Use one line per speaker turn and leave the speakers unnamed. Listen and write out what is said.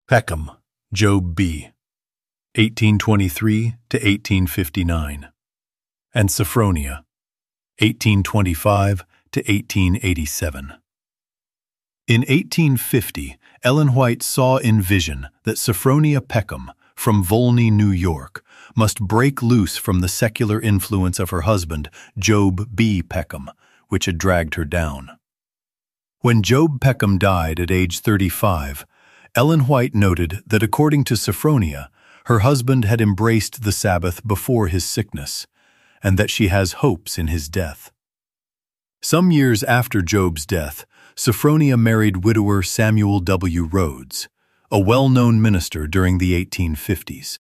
Peckham, Job B. 1823 to 1859, and Sophronia, 1825 to 1887. In 1850, Ellen White saw in vision that Sophronia Peckham, from Volney, New York, must break loose from the secular influence of her husband, Job B. Peckham, which had dragged her down. When Job Peckham died at age 35, Ellen White noted that according to Sophronia, her husband had embraced the Sabbath before his sickness, and that she has hopes in his death. Some years after Job's death, Sophronia married widower Samuel W. Rhodes, a well-known minister during the 1850s.